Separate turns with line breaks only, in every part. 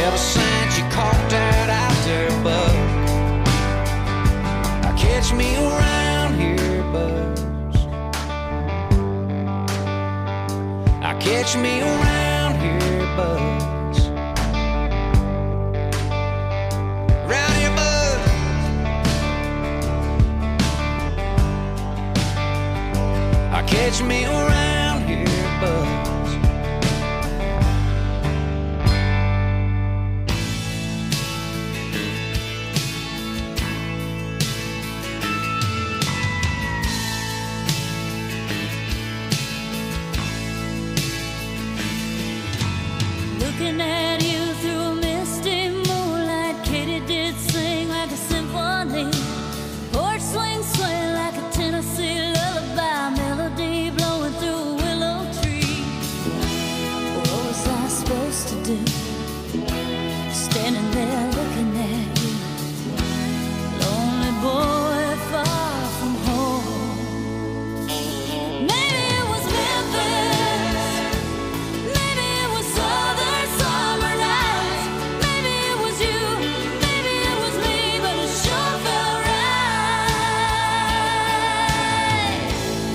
Ever since you caught that out there bug, catch me around here, buzz. Catch me around here, buzz. Around here, buzz. Catch me around here, buzz.
Looking at you through a misty moonlight, katydid sing like a symphony, porch swing sway like a Tennessee lullaby, melody blowing through a willow tree. What was I supposed to do? Standing there looking at you, lonely boy far from home. Maybe it was Memphis, maybe it was southern summer nights, maybe it was you, maybe it was me, but it sure felt right.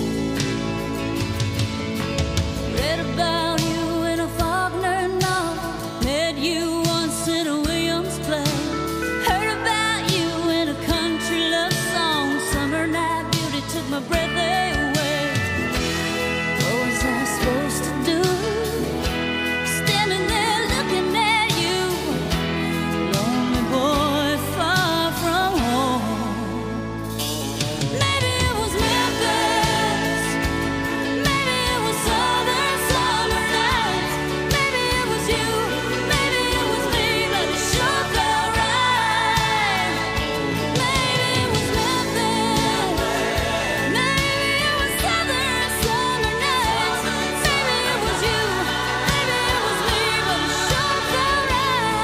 Read about you in a Faulkner novel, met you once in a Williams play, heard about you in a country love song, summer night beauty took my breath away. What was I supposed to do? Standing there looking at you, lonely boy far from home. Maybe it was Memphis, maybe it was southern summer nights, maybe it was you, maybe it was me, but it sure felt right. Maybe it was Memphis, maybe it was southern summer nights, maybe it was you, maybe it was me, but it sure felt right.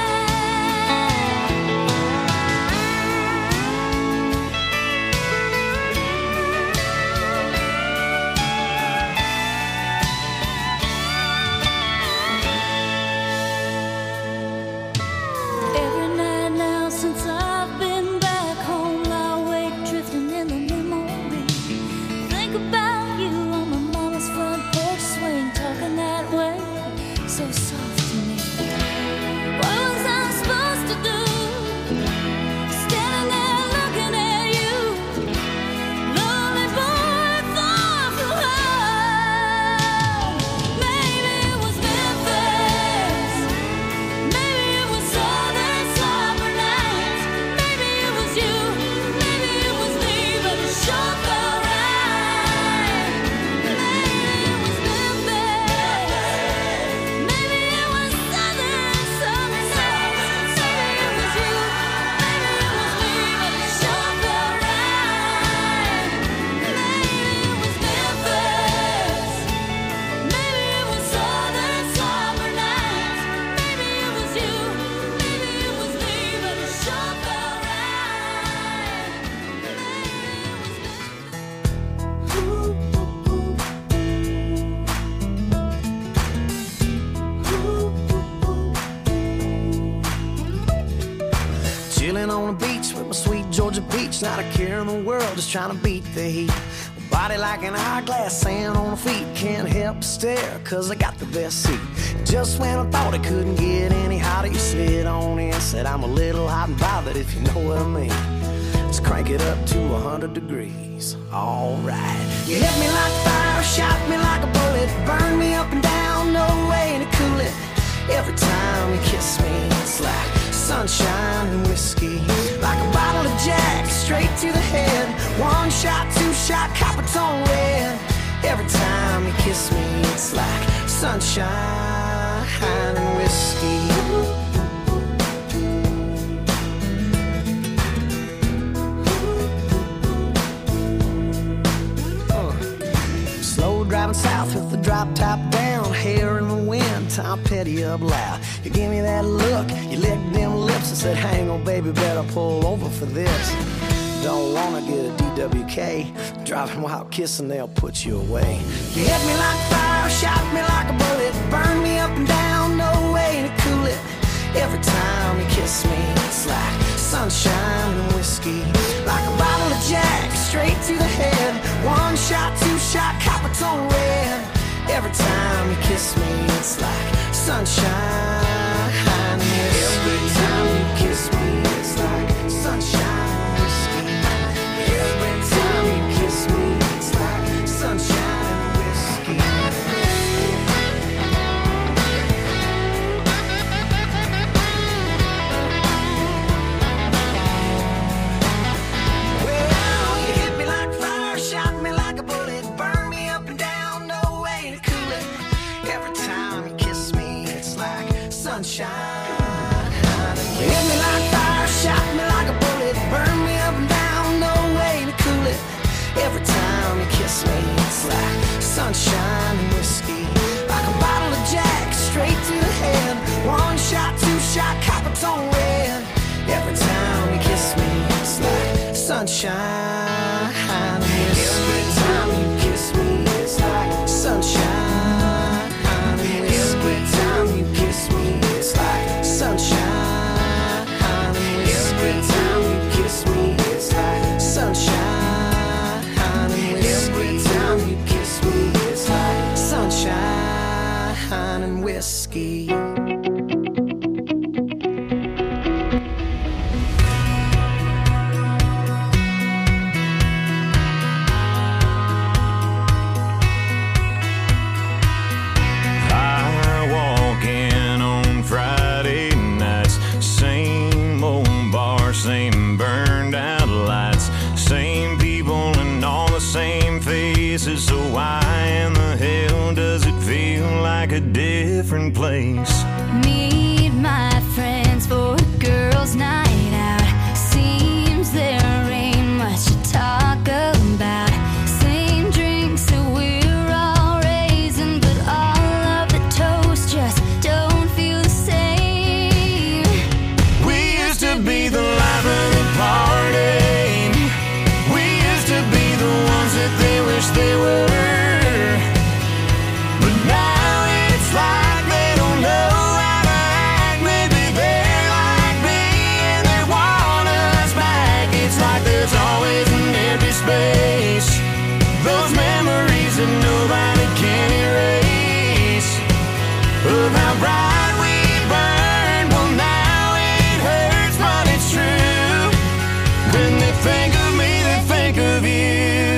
Every night now since I've been back home, I wake drifting in the memory. Think about you on my mama's front porch swing, talking that way, so soft to me. What was I supposed to do? Standing there looking at you, lonely boy far from home. Maybe it was Memphis, maybe it was southern summer nights, maybe it was you, maybe it was me, but it sure felt right. Maybe it was Memphis, maybe it was southern summer nights, maybe it was you, maybe it was me, but it sure felt right. Maybe it was Memphis, maybe it was southern summer nights, maybe it was you, maybe it was me, but it sure felt right.
Chilling on the beach with my sweet Georgia peach, not a care in the world, just trying to beat the heat. Body like an hourglass, sand on the feet, can't help but stare, cause I got the best seat. Just when I thought it couldn't get any hotter, you slid on in, said I'm a little hot and bothered, if you know what I mean. Let's crank it up to 100 degrees, alright. You hit me like fire, shot me like a bullet, burned me up and down, no way to cool it. Every time you kiss me, it's like sunshine and whiskey, like a bottle of Jack, straight to the head. One shot, two shot, copper tone red. Every time you kiss me, it's like sunshine and whiskey. Slow driving south with the drop top down, hair in the wind, Tom Petty up loud. You give me that look, you licked them lips and said, hang on baby, better pull over for this. Don't wanna get a DWK, driving while kissing, they'll put you away. You hit me like fire, shot me like a bullet, burned me up and down, no way to cool it. Every time kiss me, it's like sunshine. Every time you kiss me, it's like sunshine and whiskey. Every time you kiss me, it's like sunshine and whiskey. Well, you hit me like fire, shot me like a bullet, burn me up and down, no way to cool it. Every time you kiss me, it's like sunshine. You hit me like fire, shot me like a bullet, burn me up and down, no way to cool it. Every time you kiss me, it's like sunshine and whiskey. Like a bottle of Jack, straight to the head. One shot, two shot, copper tone red. Every time you kiss me, it's like sunshine and whiskey. Every time you kiss me, it's like sunshine and whiskey. Every time you kiss me, it's like sunshine and whiskey. Every time you kiss me, it's like sunshine and whiskey. Every time you kiss me, it's like sunshine and whiskey.
I walk in on Friday nights, same old bar, same burned out lights, same people and all the same faces. So why in the hell does it feel like a different place?
Meet my friends for a girls' night out. Seems there ain't much to talk about. Same drinks that we're all raising, but all of the toast just don't feel the same.
We used to be the life of the party. We used to be the ones that they wish they were. But now it's like they don't know how to act. Maybe they're like me and they want us back. It's like there's always an empty space. Those memories that nobody can erase. Of how bright we burned. Well, now it hurts, but it's true. When they think of me, they think of you.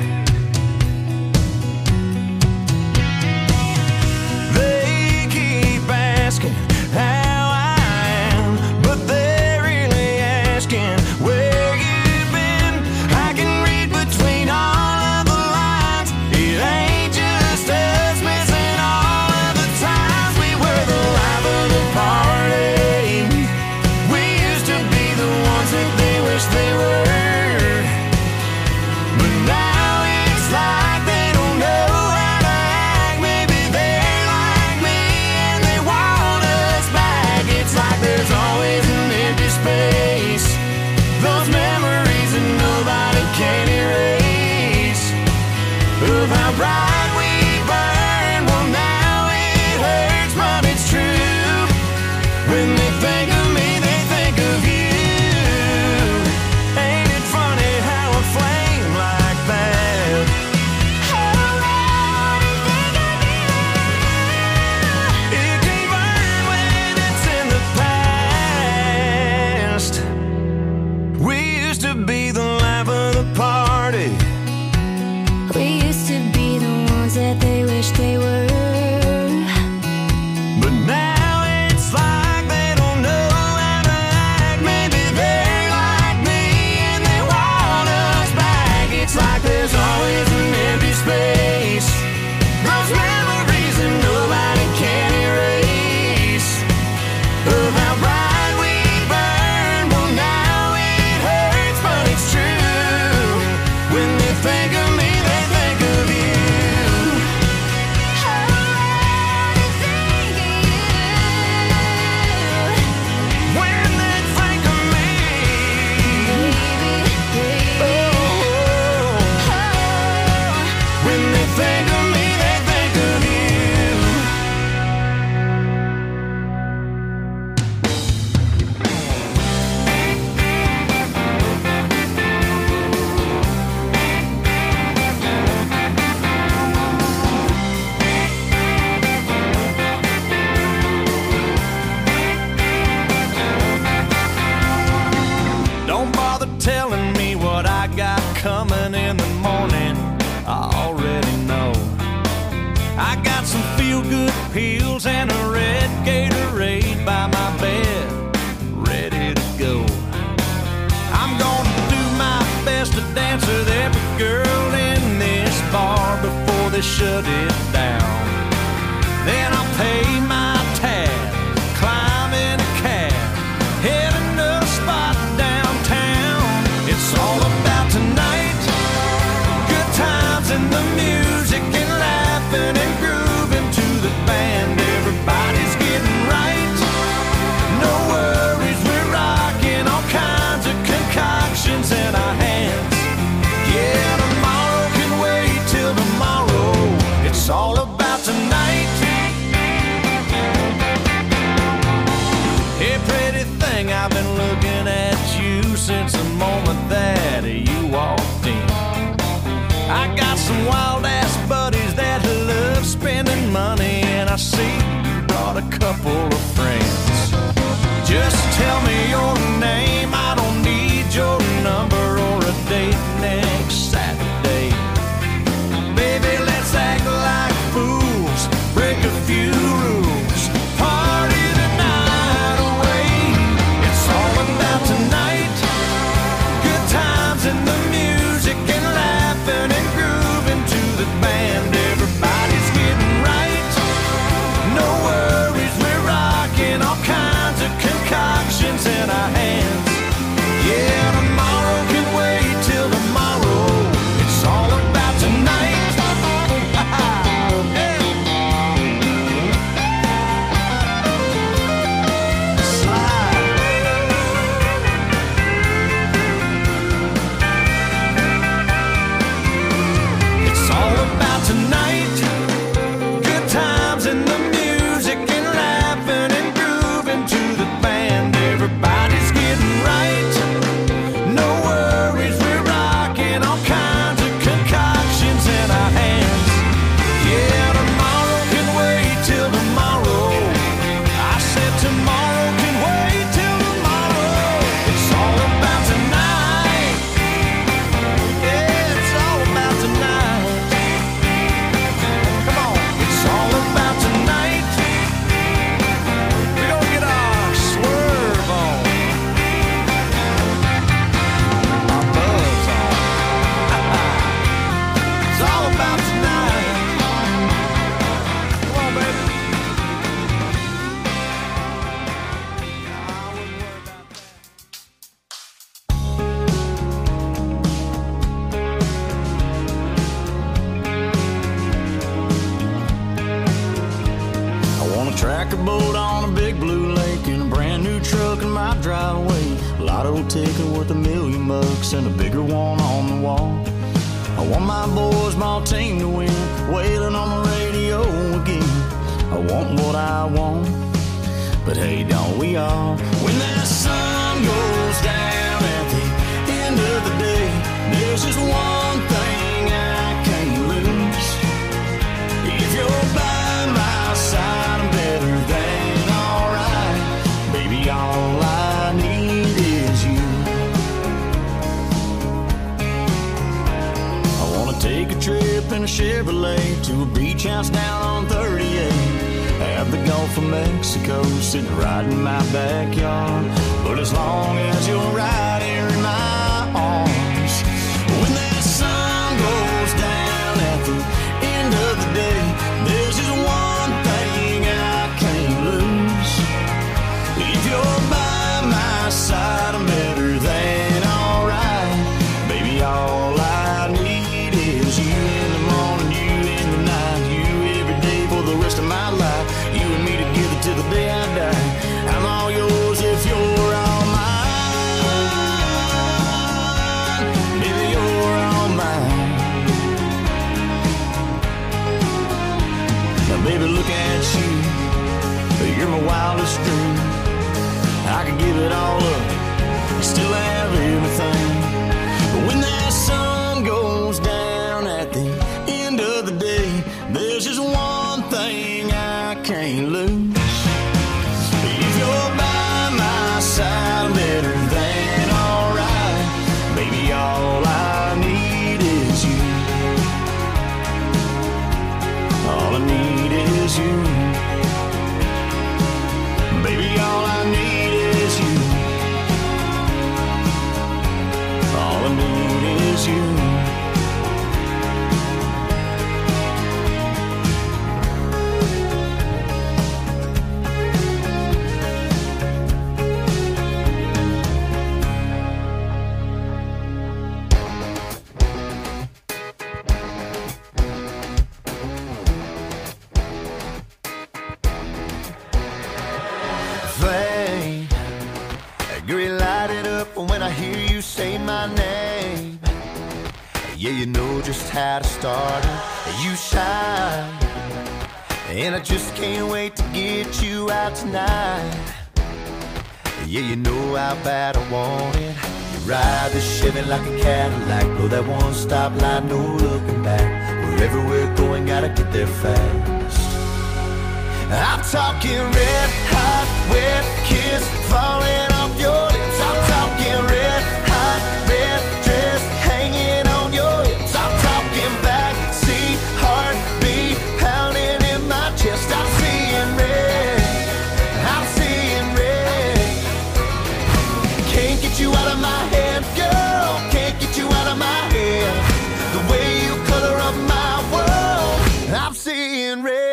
They keep asking how I am, but they're really asking where you've been. I can read between all of the lines. It ain't just us missing all of the times we were the life of the party. We used to be the ones that they wish they were. But now it's like they don't know how to act. Maybe they're like me and they want us back. It's like there's always an empty space. Those memories that nobody can erase. Of how bright we burned. Well, now it hurts, but it's true. When they think of me, they think of you. Ain't it funny how a flame like that it can burn when it's in the past? We used to be the life of the party.
We used to be the ones that they wish they were.
But now it's like they don't know shut it down. Then I'll pay my tab, climb in a cab, heading to a spot downtown. It's all about tonight, good times and the music and laughing and grooving to the band. Everybody's getting right, no worries, we're rocking all kinds of concoctions in our hands. Yeah, tomorrow can wait till tomorrow. It's all about tonight. Hey, pretty thing, I've been looking at you since the moment that you walked in. I got some wild ass buddies that love spending money, and I see you brought a couple of friends. Just tell me your name, I don't need your number or a date next Saturday. Baby, let's act like fools, break a few rules, party the night away. It's all about tonight, good times and the music and laughing and grooving to the band. Everybody's getting right, no worries, we're rocking all kinds of concoctions in our hands. Yeah, tomorrow can wait till tomorrow. It's all about tonight. It's all about tonight, good times and the music and laughing and grooving to the band. Everybody's getting right, no worries, we're rocking all kinds of concoctions in our hands. Yeah, tomorrow can wait till tomorrow. I said tomorrow can wait till tomorrow. It's all about tonight. Yeah, it's all about tonight. Come on, it's all about tonight. We're gonna get our swerve on, our buzz on. It's all about tonight. Come on, baby. I want a tractor boat on a big blue lake and a brand new truck in my driveway. A lotto ticket worth $1,000,000 and a bigger one on the wall. I want my boys, my team to win, wailing on the radio again. I want what I want, but hey, don't we all? When that sun goes down at the end of the day, there's just one thing I can't lose. If you're by my side, I'm better than alright. Baby, all I need is you. I wanna take a trip in a Chevrolet to a beach house down on 38. Have the Gulf of Mexico sitting right in my backyard. But as long as you're right here in my arms, when that sun goes down at the end of the day, there's just one thing I can't lose. If you're by my side, I'm better than alright. Baby, all I need is you in the morning, you in the night, you every day for the rest of my life. You and me together till the day I die. I'm all yours if you're all mine. Baby, you're all mine. Now, baby, look at you. You're my wildest dream. I could give it all up, still have everything. But when that sun goes down at the end of the day, there's just one thing I can't lose. If you're by my side, I'm better than alright. Baby, all I need is you. All I need is you. Baby, all I need is you. All I need is you. Girl, you light it up when I hear you say my name. Yeah, you know just how to start it. You shine, and I just can't wait to get you out tonight. Yeah, you know how bad I want it. You ride the Chevy like a Cadillac, blow that one stop light, no looking back. Wherever we're going, gotta get there fast. I'm talking red hot, wet kiss falling off your lips. I'm talking red hot, red dress hanging on your hips. I'm talking backseat heartbeat pounding in my chest. I'm seeing red, I'm seeing red. Can't get you out of my head, girl. Can't get you out of my head. The way you color up my world, I'm seeing red.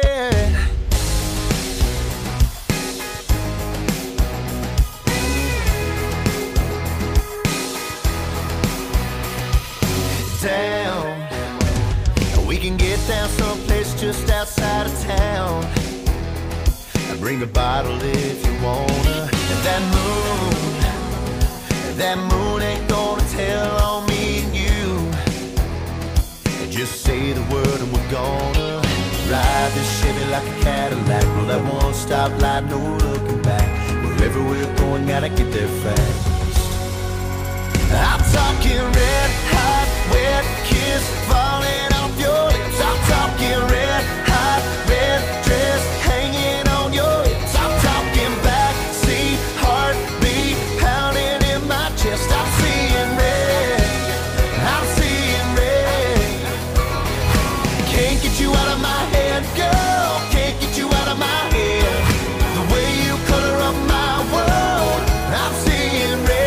Down, we can get down someplace just outside of town. Bring a bottle if you wanna. And that moon ain't gonna tell on me and you. Just say the word and we're gonna ride this Chevy like a Cadillac, roll that one stop light, no looking back. Wherever we're going, gotta get there fast. I'm talking red hot, wet kiss falling off your lips. I'm talking red hot, red dress hanging on your hips. I'm talking backseat heartbeat pounding in my chest. I'm seeing red, I'm seeing red. Can't get you out of my head, girl. Can't get you out of my head. The way you color up my world, I'm seeing red.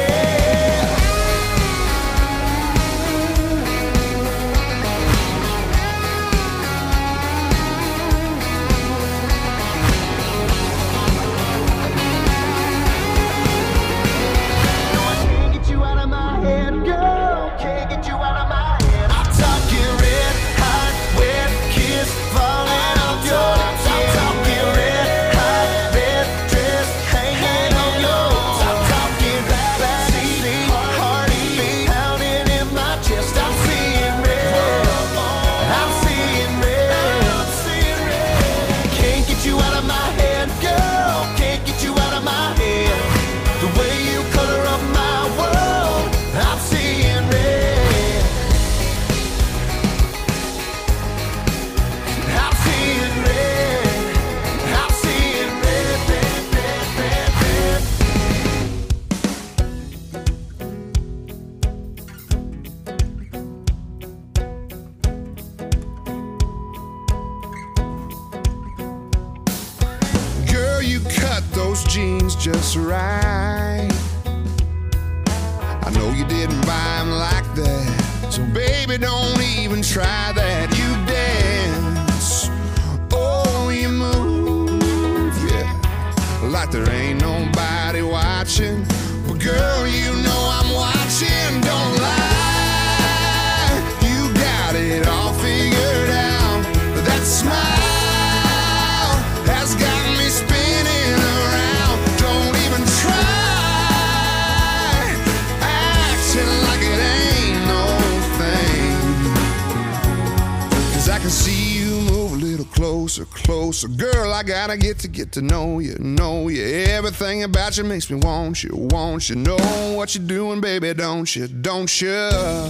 Just right. I know you didn't buy them like that, so baby, don't even try that. You dance, oh, you move, yeah, like there ain't nobody watching. But girl, you know I'm watching. Don't lie, you got it all figured out. That smile has got me spinning around. Don't even try acting like it ain't no thing. 'Cause I can see you move a little closer, closer. Girl, I gotta get to know you, know you. Everything about you makes me want you, want you. Know what you're doing, baby, don't you, don't you?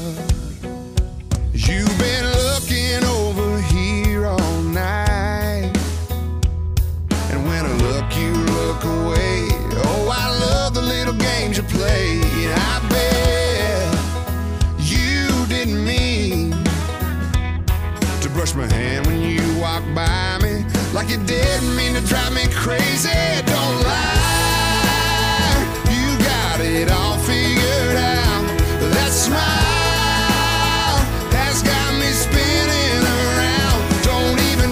You've been looking over here all night, and when I look, you look away. Oh, I love the little games you play. I bet you didn't mean to brush my hand when you walked by me, like you didn't mean to drive me crazy. Don't lie, you got it all figured out. That smile has got me spinning around. Don't even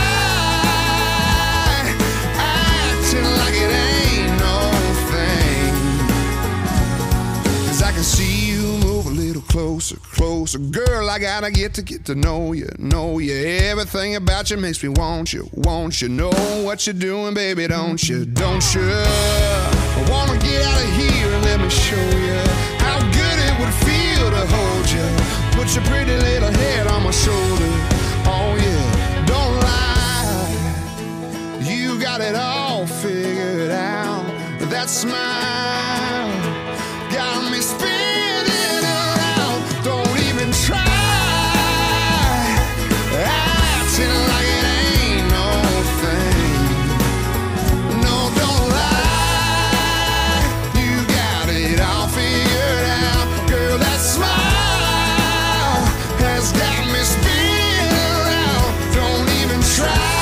try acting like it ain't no thing. 'Cause I can see you move a little closer, closer. Girl, I gotta get to know you, know you. Everything about you makes me want you, want you. Know what you're doing, baby, don't you, don't you? I wanna get out of here
let me show you how good it would feel to hold you. Put your pretty little head on my shoulder. Oh yeah, don't lie, you got it all figured out. That smile got me spinning around. Don't even try acting like it ain't no thing. No, don't lie, you got it all figured out. Girl, that smile has got me spinning around. Don't even try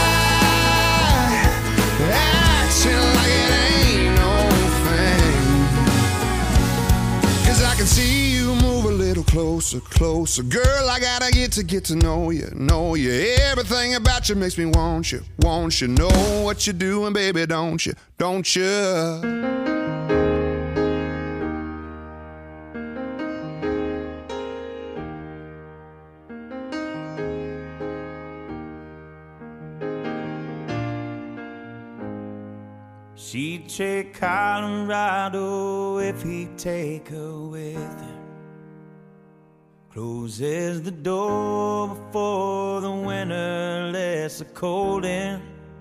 acting like it ain't no thing. 'Cause I can see you move a little closer, closer. Girl, I gotta get to know you, know you. Everything about you makes me want you, want you. Know what you're doing, baby, don't you, don't you?
She'd take Colorado if he'd take her with him. Closes the door before the winter lets the cold in,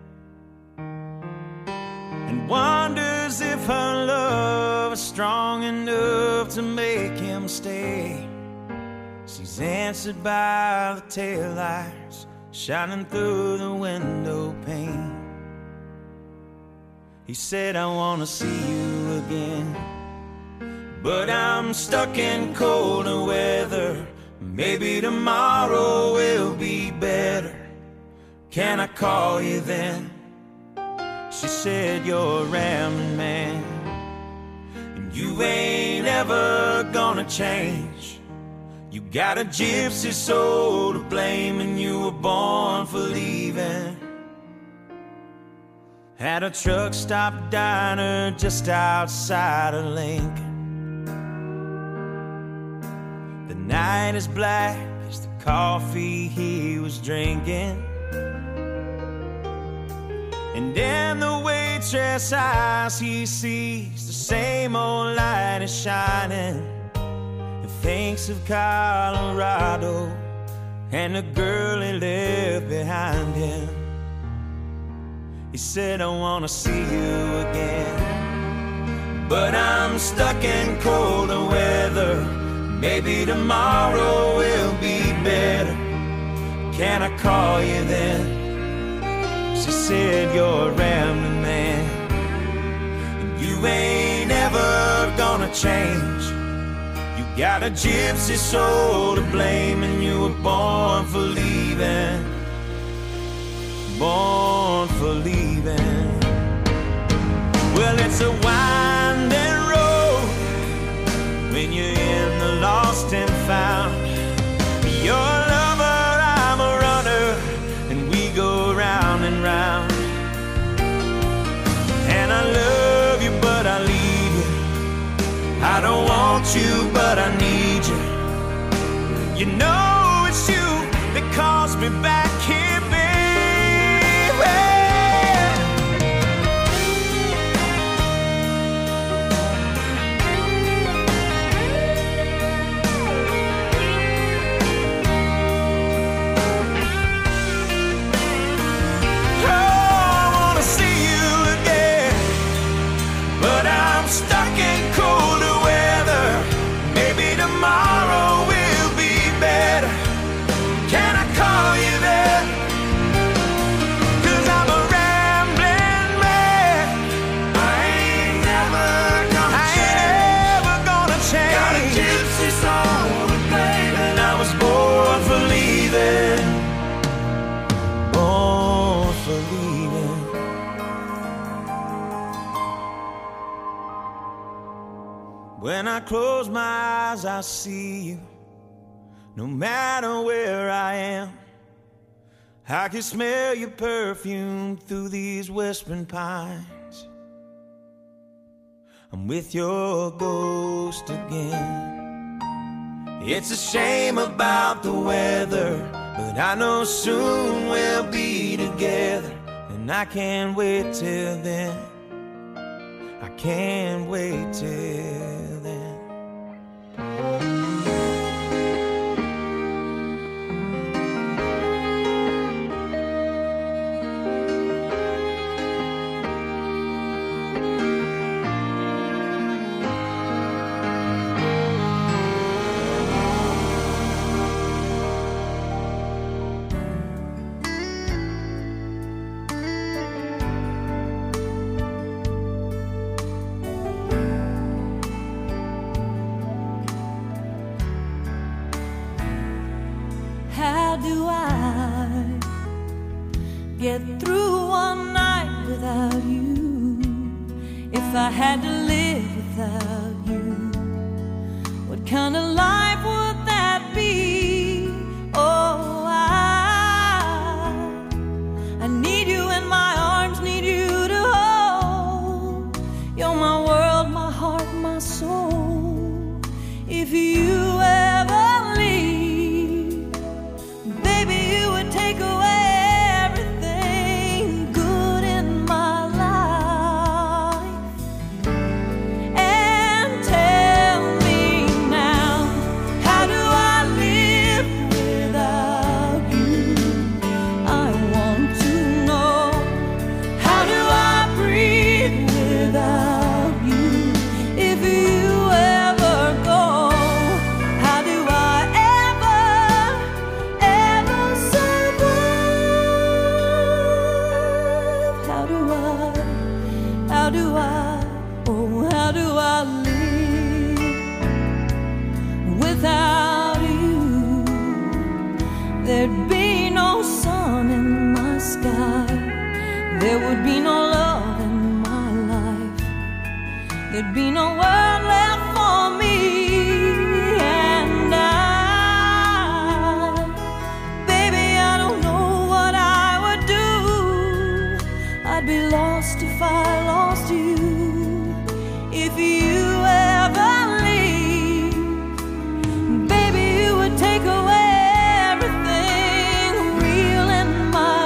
and wonders if her love is strong enough to make him stay. She's answered by the taillights shining through the window pane. He said, I wanna see you again, but I'm stuck in colder weather. Maybe tomorrow will be better. Can I call you then? She said, you're a rambling man, and you ain't ever gonna change. You got a gypsy soul to blame, and you were born for leaving. At a truck stop diner just outside of Lincoln. The night is black as the coffee he was drinking, and in the waitress' eyes he sees the same old light is shining, and thinks of Colorado and the girl he left behind him. He said, I wanna see you again, but I'm stuck in colder weather. Maybe tomorrow will be better. Can I call you then? She said, you're a rambling man, and you ain't ever gonna change. You got a gypsy soul to blame, and you were born for leaving. Born for leaving. Well, it's a winding road when you're in the lost and found. You're a lover, I'm a runner, and we go round and round. And I love you, but I leave you. I don't want you, but I need you. You know it's you that calls me back here, baby. Stuck in colder weather. Maybe tomorrow will be better. Can I call you there? 'Cause I'm a rambling man. I ain't never gonna change. Got a gypsy soul to blame, and I was born for leaving. Born for leaving. When I close my eyes, I see you. No matter where I am, I can smell your perfume through these whispering pines. I'm with your ghost again. It's a shame about the weather, but I know soon we'll be together, and I can't wait till then. I can't wait till then.
How do I get through one night without you? If I had to live without you, what kind of life would that be? Oh, I need you in my arms, need you to hold. You're my world, my heart, my soul. If you ever leave, baby, you would take away everything good in my life. And tell me now, how do I live without you? I want to know. How do I breathe without you? If you ever go, how do I ever survive? How do I live without you? There'd be no sun in my sky. There would be no love in my life. There'd be no world left for me. And baby, I don't know what I would do. I'd be lost if I lost you. If you ever leave, baby, you would take away everything real in my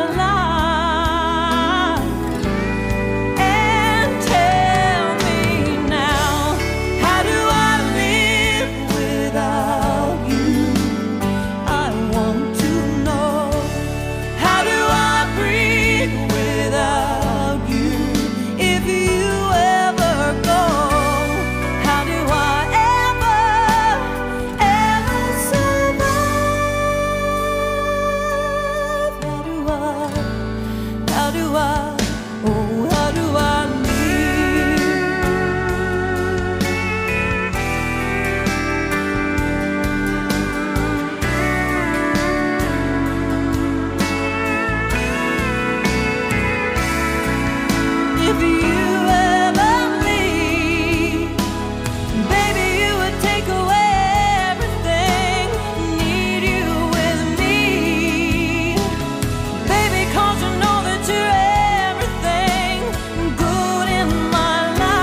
life. And tell me now, how do I live without you? I want to know. How do I breathe without you? If you ever go, how do I ever survive? How do I, oh, how do I live? If you ever leave, baby, you would take away everything. Need you with me, baby, 'cause you know that you're everything good in my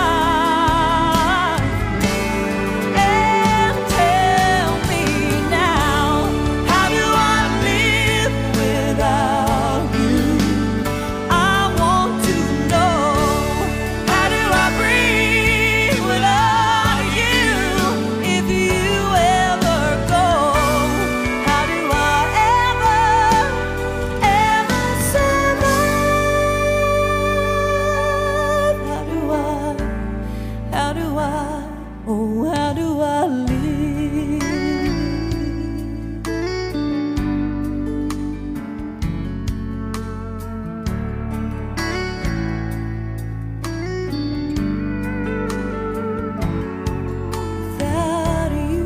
life. And tell me now, how do I live without you? I want to know. How do I breathe without you? If you ever go, how do I ever survive? How do I, oh, how do I live? Without you.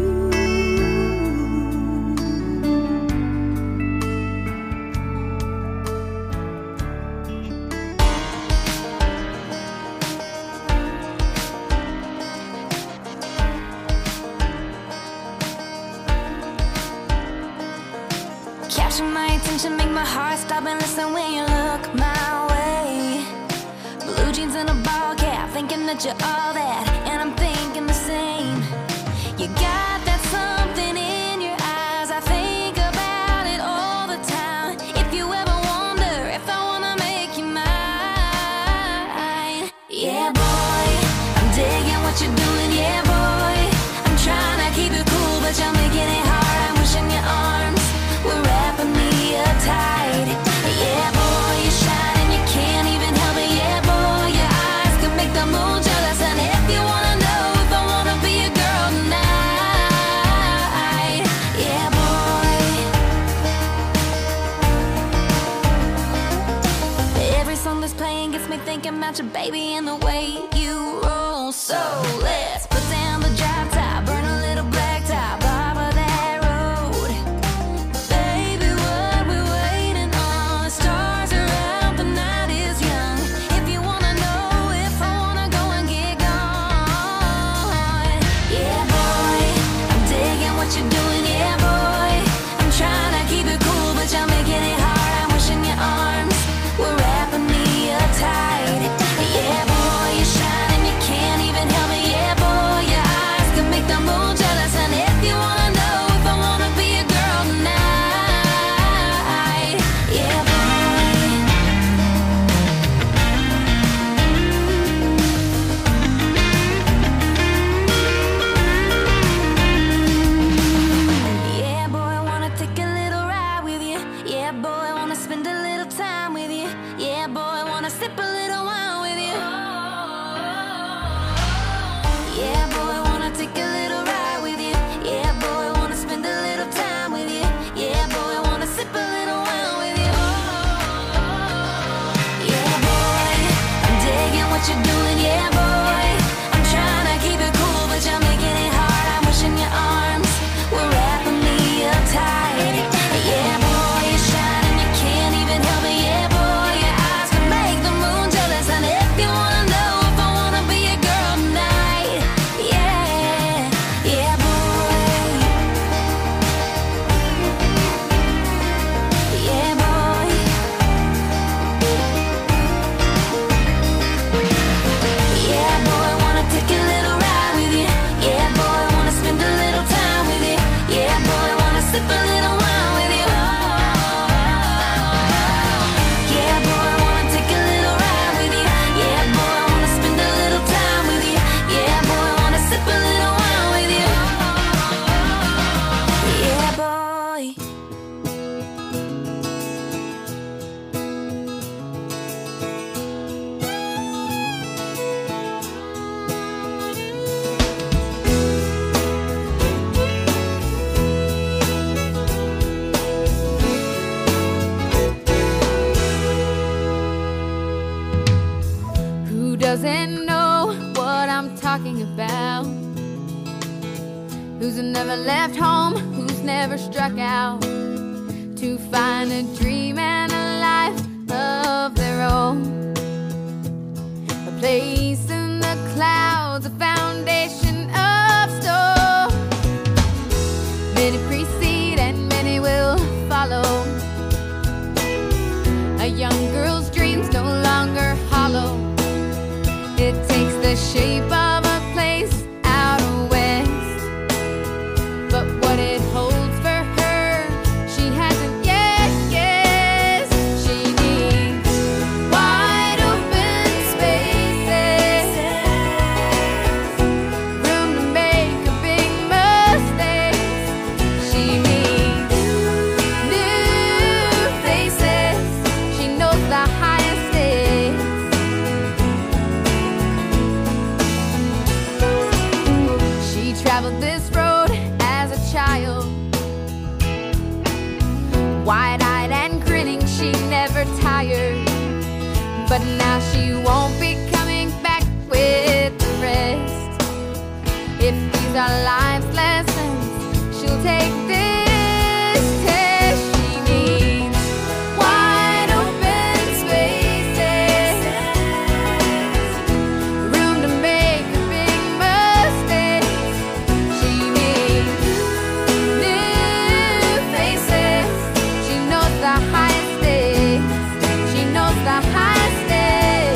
Capture my attention, make my heart stop and listen when you look my way. Blue jeans and a ball cap, thinking that you're all that, and I'm thinking the same. You got that something in your eyes, I think about it all the time. If you ever wonder if I wanna make you mine, yeah, boy. you're doing, yeah, boy. I'm trying to keep it cool, but you're making it hard. I'm wishing your arms were wrapping me up tight. Yeah, boy, you shine and you can't even help it. Yeah, boy, your eyes can make the moon jealous. And if you wanna know if I wanna be a girl tonight, yeah, boy. Every song that's playing gets me thinking about your baby and the way you roll. So let's put down the drop top, burn a little black top off of that road. Baby, what we waiting on? The stars are out, the night is young. If you wanna know if I wanna go and get gone, yeah, boy, I'm digging what you're doing, yeah, boy. I'm trying to keep it cool, but you're making it hard. I'm wishing your arms were wrapping me up tight. Yeah, boy, you shine and you can't even help it. Yeah, boy, your eyes can make the moon jealous. And if you wanna know if I wanna be a girl tonight, yeah, boy. Yeah, boy, I wanna take a little ride with you. Yeah, boy, I wanna spend a little time with you. Yeah, boy, I wanna sip a little wine with you. Yeah, boy, I wanna take a little ride with you. Yeah, boy, I wanna spend a little time with you. Yeah, boy, I wanna sip a little wine with you. Yeah, boy, I'm digging what you're doing. Yeah, boy, I'm trying to keep it cool, but you're making it hard. I'm wishing your arms were wrapping me up tight. Yeah, boy, you shine and you can't even help it. Yeah, boy, your eyes can make the moon jealous. And if you wanna know if I wanna be a girl tonight, yeah, yeah, boy, yeah, boy, yeah, boy, I wanna take a little ride with you. Yeah, boy, I wanna spend a little time with you. Yeah, boy, I wanna sip a little wine with you. Yeah, boy, I wanna take a little ride with you. Yeah, boy, I wanna spend a little time with you. Yeah, boy, I wanna sip a little wine with you. Yeah, boy.
Who doesn't know what I'm talking about? Who's never left home? Who's never struck out to find a dream and a life of their own? A place in the clouds, a foundation of stone. Many precede and many will follow. A young girl's dreams no longer hollow. It takes the shape of a place out west, but what it holds for her, she hasn't yet guessed. She needs wide open spaces, room to make a big mistake. She needs new faces. She knows the highest stakes. She traveled this road as a child, wide-eyed and grinning, she never tired. But now she won't be coming back with the rest. If these are life's lessons, she'll take this test. She needs wide open spaces, room to make a big mistake. She needs new faces. She knows the highest stakes. She knows the highest stakes.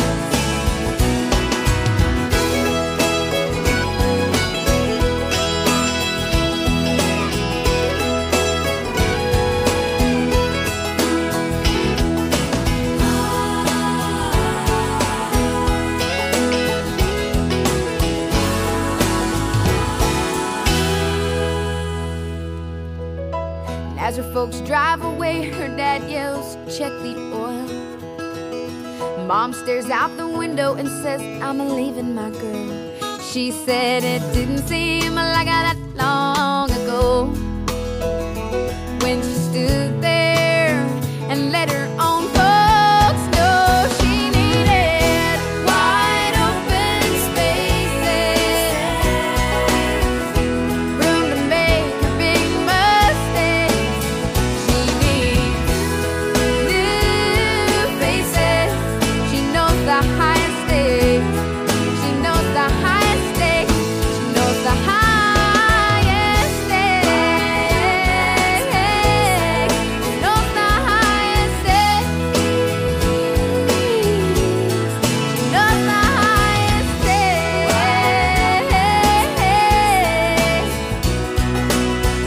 folks drive away, her dad yells, check the oil. Mom stares out the window and says, I'm leaving my girl. She said it didn't seem like that long ago when she stood there and let her own folks know she needed wide open spaces, room to make her big mistakes. She needs new faces. She knows the highest stakes. She knows the highest stakes. She knows the highest stakes. She knows the highest stakes. She knows the highest stakes.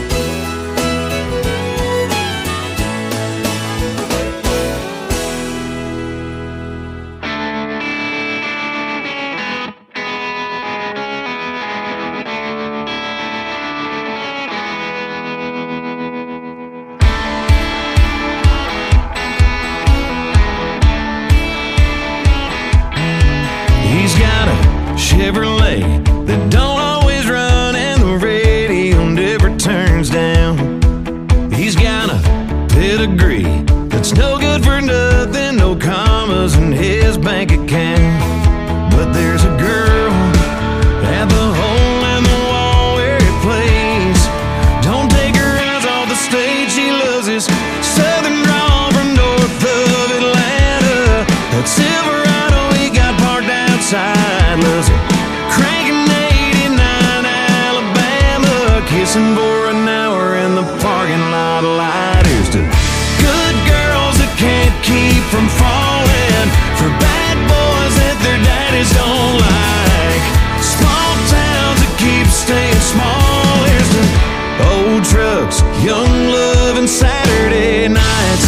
He's got a Chevrolet that don't always run, and the radio never turns down. He's got a pedigree that's no good for nothing, no commas in his bank account. But there's a girl at the hole in the wall where he plays. Don't take her eyes off the stage. She loves his southern drawl from north of Atlanta. That Silverado he got parked outside. Loves it cranking 89 Alabama, kissing for an hour in the parking lot light. Here's to good girls that can't keep from falling for bad boys that their daddies don't like. Small towns that keep staying small. Here's to old trucks, young love, and Saturday nights.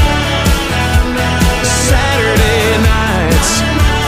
Saturday nights.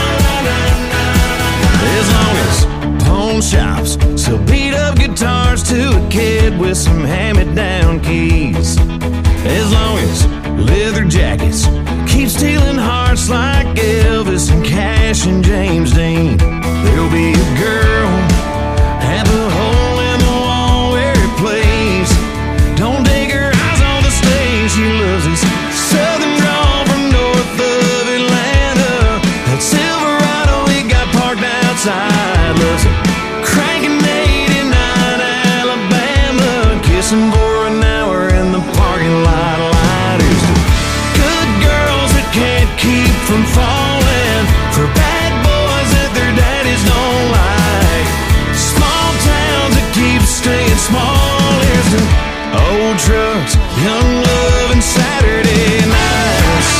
As long as pawn shops sell beat up guitars to a kid with some hand-me-down keys. As long as leather jackets keep stealing hearts like Elvis and Cash and James Dean. There'll be a girl at the hole in the wall where he plays. Don't take her eyes on the stage. She loves his southern drawl from north of Atlanta. That Silverado he got parked outside. Loves it cranking 89 Alabama, kissing for an hour in the parking lot lighters. Good girls that can't keep from falling for bad boys that their daddies don't like. Small towns that keep staying small. Here's to old trucks, young love, and Saturday nights.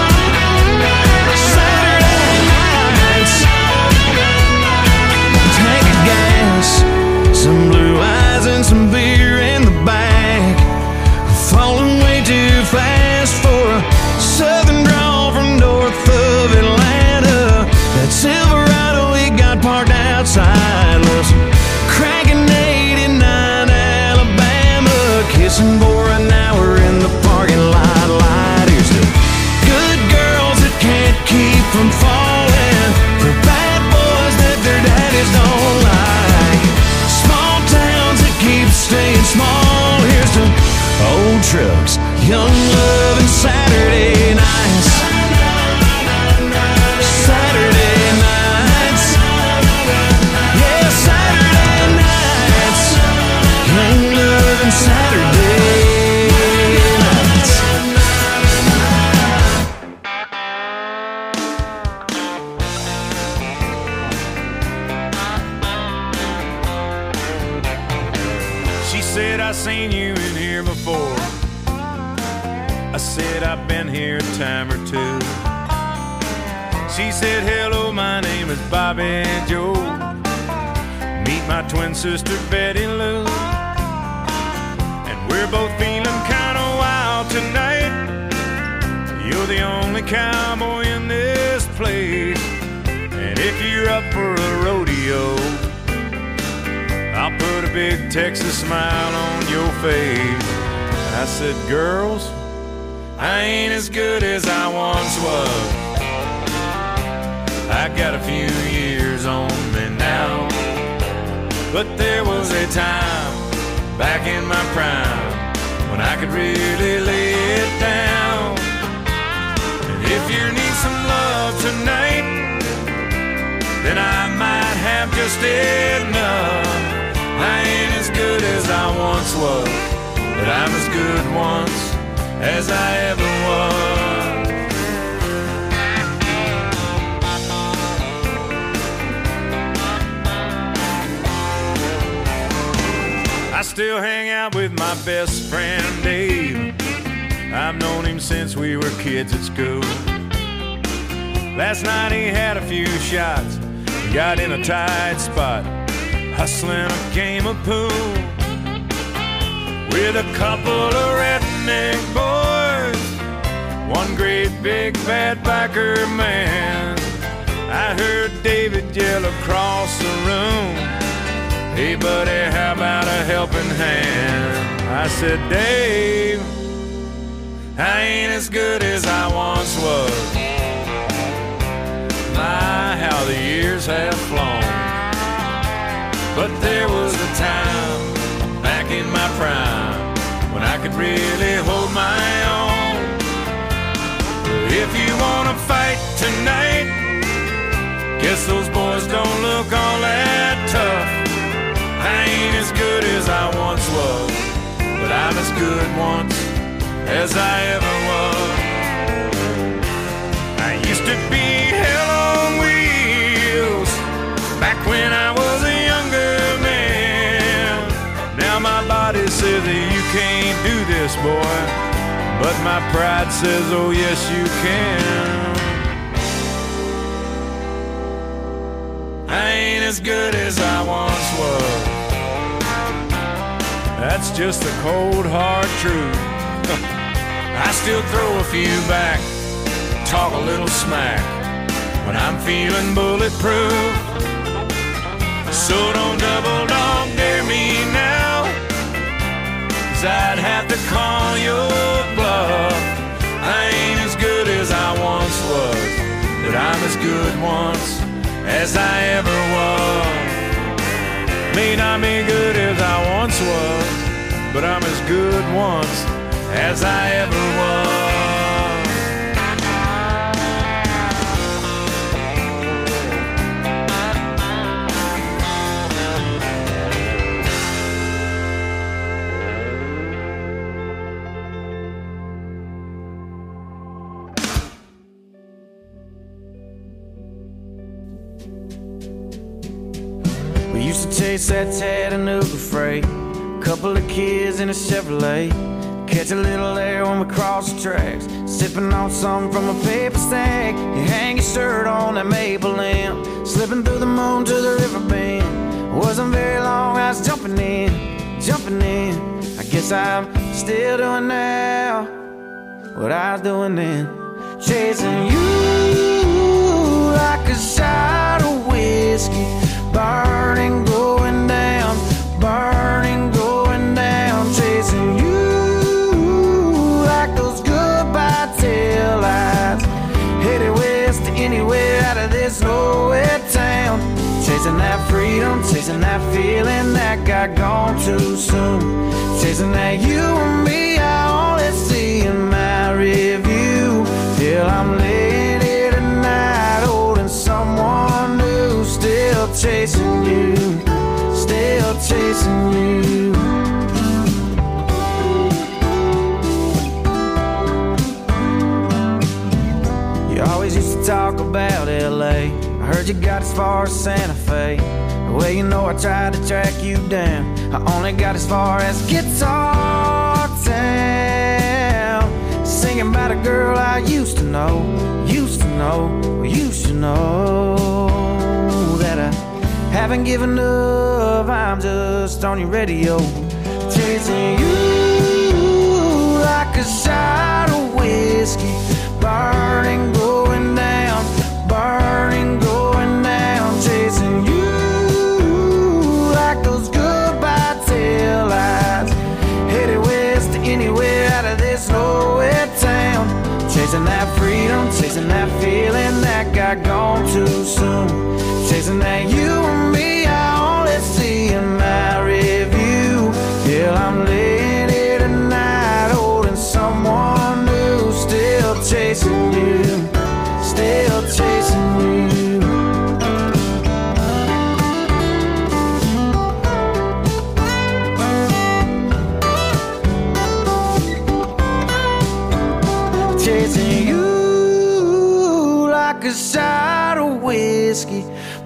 Saturday nights. Tank of gas, some blue eyes, and some beer in the back. Falling way too fast for a southern drawl from north of Atlanta. That Silverado he got parked outside. Loves cranking 89 Alabama, kissing for an hour in the parking lot light. Here's to good girls that can't keep from falling for bad boys that their daddies don't like. Small towns that keep staying small. Here's to old trucks, young love, and Saturday nights. Saturday nights. Yeah, Saturday nights. Young love and Saturday nights. She said, I seen you in here before. I said, I've been here a time or two. She said, hello, my name is Bobby Joe. Meet my twin sister, Betty Lou. And we're both feeling kind of wild tonight. You're the only cowboy in this place. And if you're up for a rodeo, I'll put a big Texas smile on your face. I said, girls, I ain't as good as I once was. I got a few years on me now, but there was a time back in my prime when I could really lay it down. And if you need some love tonight, then I might have just enough. I ain't as good as I once was, but I'm as good once as I ever was. I still hang out with my best friend Dave. I've known him since we were kids at school. Last night he had a few shots and got in a tight spot, hustling a game of pool with a couple of redneck boys, one great big bad biker man. I heard David yell across the room, "Hey buddy, how about a helping hand?" I said, Dave, I ain't as good as I once was. My, how the years have flown. But there was a time back in my prime when I could really hold my own. If you wanna fight tonight, guess those boys don't look all that tough. I ain't as good as I once was, but I'm as good once as I ever was. I used to be hell on wheels back when I was a younger man. Now my body says that you can't do this, boy, but my pride says, oh yes you can. I ain't as good as I once was. That's just the cold hard truth. I still throw a few back, talk a little smack when I'm feeling bulletproof. So don't double dog dare me now, 'cause I'd have to call your bluff. I ain't as good as I once was, but I'm as good once as I ever was. May not be good as I once was, but I'm as good once as I ever was.
We used to chase that Chattanooga freight, couple of kids in a Chevrolet, catch a little air when we cross the tracks, sipping on something from a paper stack. You hang your shirt on that maple limb, slipping through the moon to the river bend. Wasn't very long, I was jumping in. I guess I'm still doing now what I was doing then, chasing you like a shot of whiskey, burning, going down, burning, going down, chasing you like those goodbye tail lights, headed west to anywhere out of this nowhere town, chasing that freedom, chasing that feeling that got gone too soon, chasing that you and me I only see in my review, till I'm laying here tonight holding someone new, still chasing you, still chasing you. You always used to talk about LA, I heard you got as far as Santa Fe. Well, you know I tried to track you down, I only got as far as Guitar Town, singing about a girl I used to know, that I haven't given up, I'm just on your radio, chasing you like a shot of whiskey, burning, going down, burning, going down, chasing you like those goodbye tail lights, headed west to anywhere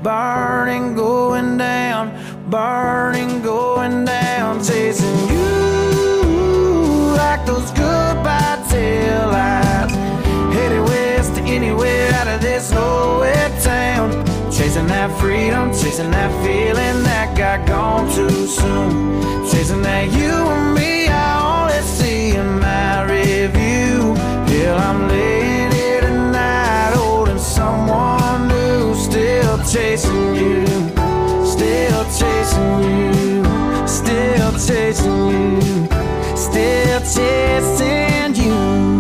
burning, going down, burning, going down, chasing you like those goodbye taillights, headed west to anywhere out of this nowhere town, chasing that freedom, chasing that feeling that got gone too soon, chasing that you and me I only see in my review. Till I'm laying here tonight holding someone new, still chasing you, still chasing you, still chasing you, still chasing you.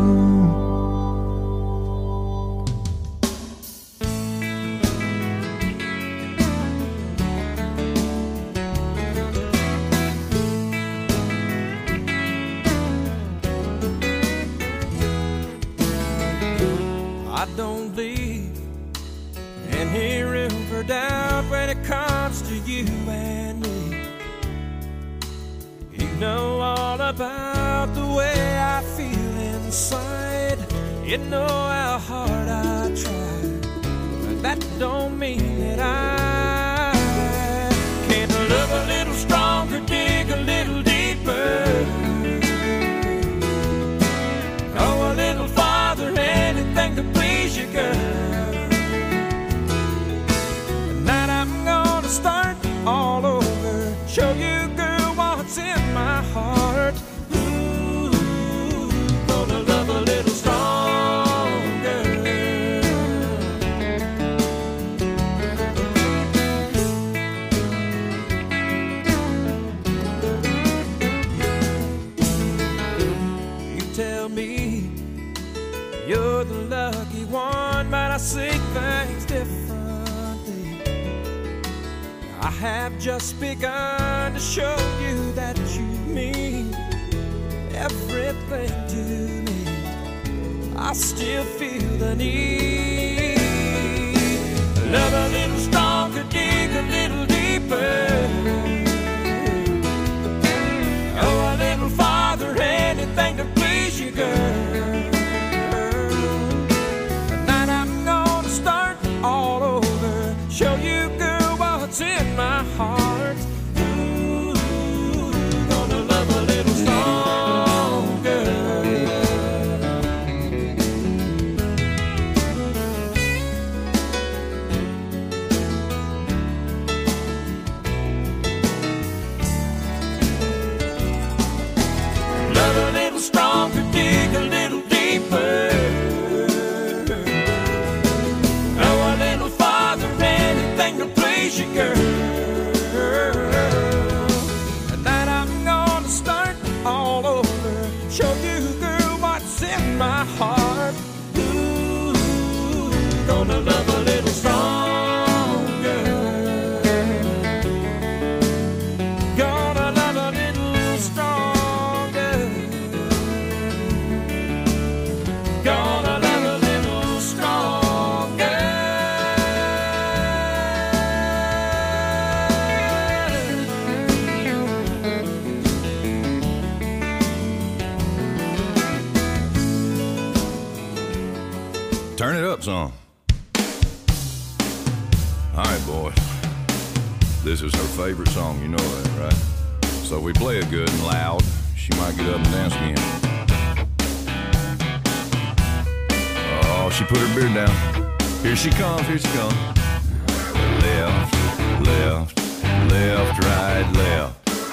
I don't leave any room for doubt when it comes to you and me. You know all about the way I feel inside. You know how hard I try, but that don't mean that I can't love a little stronger, dig a little deeper, go a little farther, anything to please you, girl. Tonight I'm gonna start all over, show you, girl, what's in my heart. Ooh, gonna love a little stronger. You tell me you're the lucky one, but I see things differently. I have just begun to show you that you mean everything to me. I still feel the need. Love a little stronger, dig a little deeper, go a little farther, anything to please you, girl. All over, show you, girl, what's in my heart. Ooh, gonna love a little stronger. Love a little stronger, dig a little deeper, you, girl. Tonight I'm gonna start all over, show you, girl, what's in my heart. Ooh, gonna love a little stronger, gonna love a little stronger, gonna love a little stronger.
Turn it up some. All right, boys. This is her favorite song, you know that, right? So we play it good and loud. She might get up and dance again. Oh, she put her beard down. Here she comes, here she comes. Left, left, left, right, left.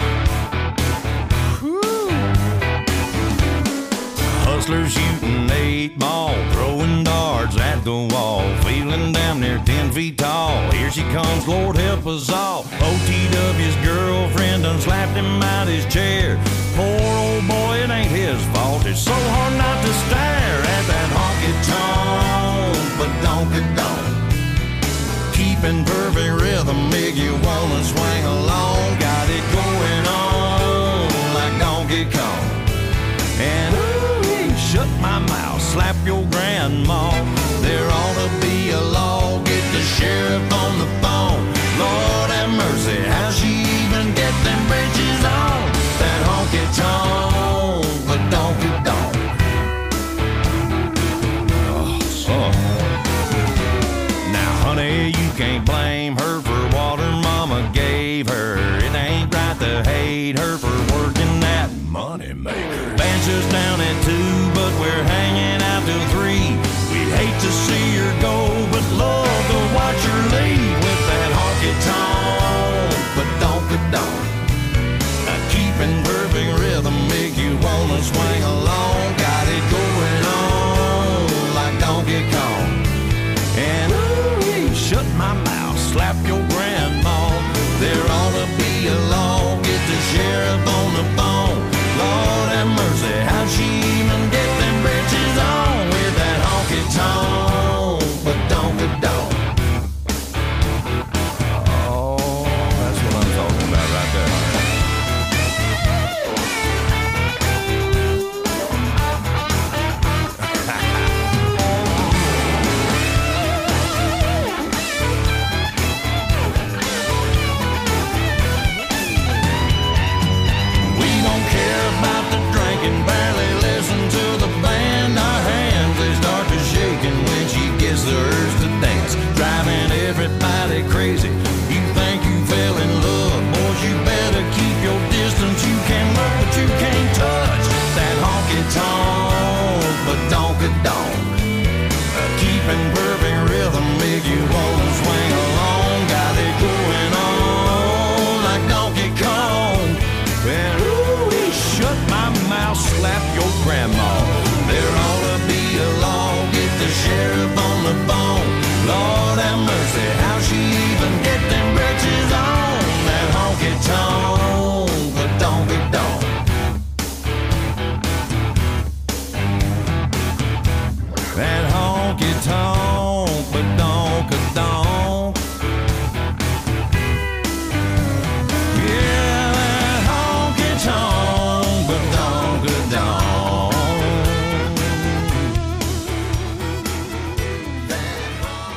Hustlers shooting 8 ball, throwing darts at the wall, feeling damn near 10 feet tall. Here she comes, Lord help us all. OTW's girlfriend done slapped him out his chair. Poor old boy, it ain't his fault. It's so hard not to stare at that honky-tonk, but donk-a-donk. Keeping perfect rhythm, make you wanna swing along. Got it going on like Donkey Kong. And shut my mouth, slap your grandma. There ought to be a law, get the sheriff on the phone. Lord have mercy, how she even get them britches on? That honky-tonk, but donk-a-donk. Oh, son. Now, honey, you can't blame There ought to be a law, get the sheriff on the phone. Lord have mercy, how'd she even get them britches on with that honky tonk, but donk-a-donk. Oh, that's what I'm talking about right there. We don't care about the drinking, barely listen to the band. Our hands, they start to shaking when she gets the urge to dance, driving everybody crazy. You think you fell in love, boys, you better keep your distance. You can look, but you can't touch that honky-tonk, but donk-a-donk. Keeping perfect rhythm make you wanna swing along. Got it going on like Donkey Kong. Well, ooh, shut my mouth, slap your grandma. There ought to be a law, get the sheriff on the phone. Lord have mercy, how she even get them britches on that honky-tonk, but donk-a-donk. That honky-tonk, but donk-a-donk. Yeah, that honky-tonk, but donk-a-donk. That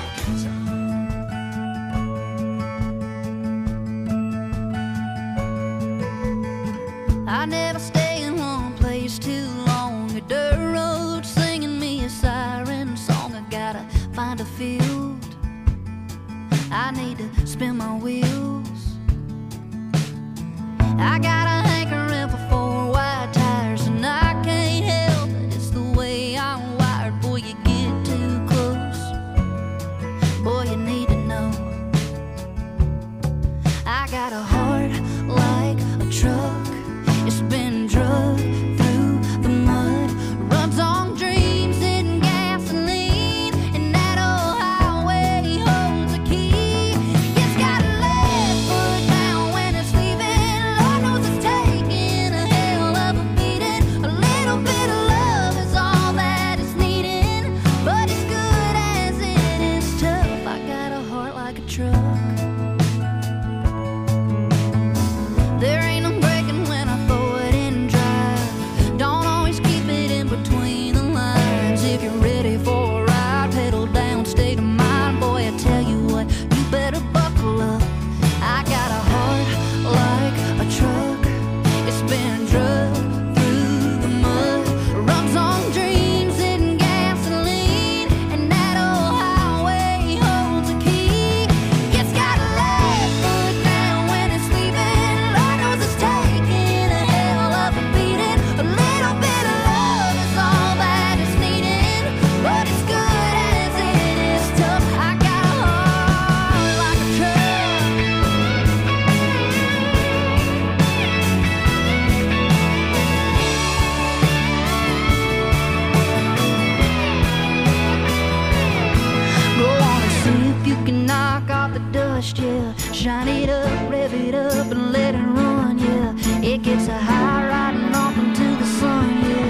honky-tonk.
I never stay in one place too long. A dirt road singing me a siren song. I gotta find a field. I need to spin my wheels. I got a hankering for 4 wide tires, and I can't help it. It's the way I'm wired. Boy, you get too close. Boy, you need to know. I got a heart like a truck. It's been drugged through the mud. Runs on dreams and gasoline, and that old highway holds a key. It's got a left foot down when it's leaving. Lord knows it's taking a hell of a beating. A little bit of love is all that it's needing, but as good as it is tough. I got a heart like a truck. There ain't no breaking when I throw it in drive. Don't always keep it in between the lines. If you're ready for a ride, pedal down, state of mind. Boy, I tell you what, you better buckle up. I got a heart like a truck. It's been drugged through the mud. Runs on dreams and gasoline, and that old highway holds a key. It's got a left foot down when it's leaving. Lord knows it's taking a hell of a beating. A little bit of love is all that it's needing, but as good as it is tough. I got a heart like a truck. Go on and see if you can knock off the dust, yeah. Shine it up, rev it up, and let it run, yeah. It gets a high riding off into the sun, yeah.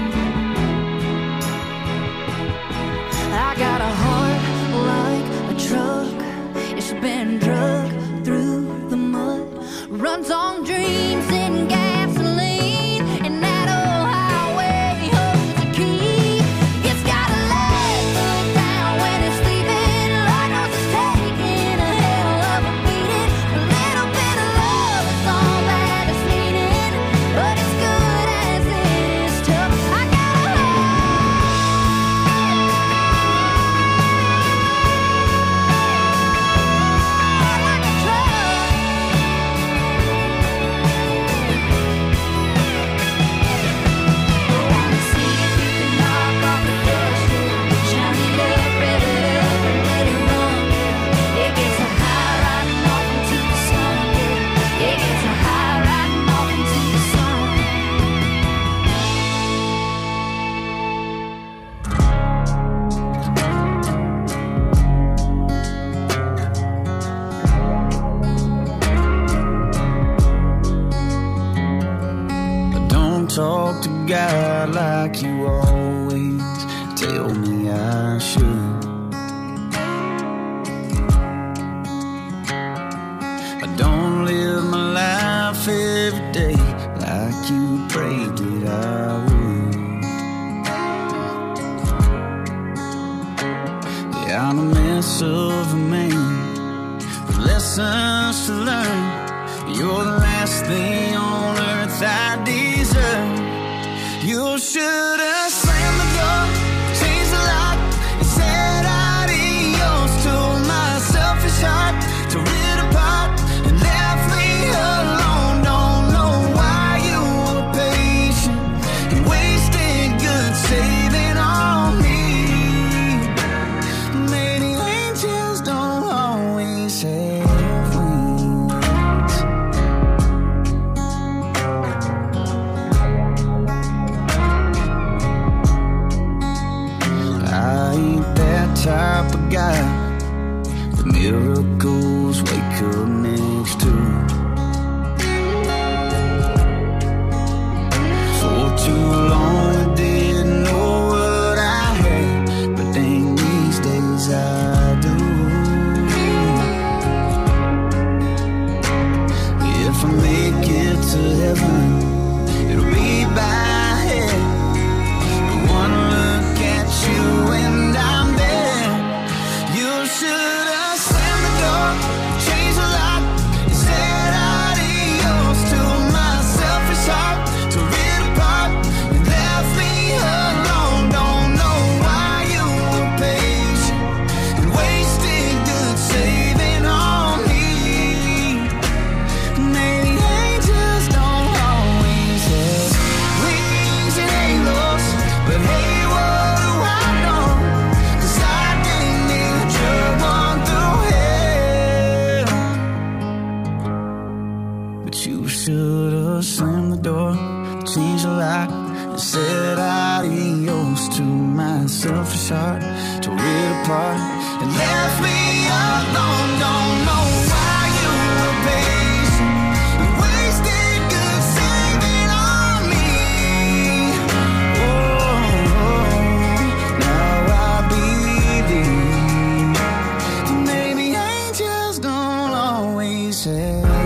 I got a heart like a truck. It's been drugged through the mud. Runs on dreams and gasoline, and that old highway holds a key. It's got a left foot down when it's leaving. Lord knows it's taking a hell of a beating. A little bit of love is all that it's needing, but as good as it is tough. I got a heart like a truck.
talk to God like you always tell me I should. I don't live my life every day like you prayed that I would. Yeah, I'm a mess of a man with lessons to learn. You're the last thing on earth I deserve. You should have slammed the door, changed the lock, and said adios to my selfish heart, tore it apart and left me alone. Don't know why you were patient and wasted good saving on me. Maybe angels don't always have wings. I ain't that type of guy the miracles wake up next to. For too long I didn't know what I had, but dang, these days I do. If I make it to heaven, it'll be by head. One look at you and I'm there. You should have slammed the door, changed the lock, and said adios to my selfish heart, tore it apart and left me alone. Don't know why you were patient and wasted good saving on me. Maybe angels don't always have wings and halos, but hey, what do I know? 'Cause I didn't need your one through hell. But you should have slammed the door, changed the lock, and said adios to my selfish heart, tore it apart and left me alone. Don't know why you were patient and wasted good saving on me. Now I believe maybe angels don't always have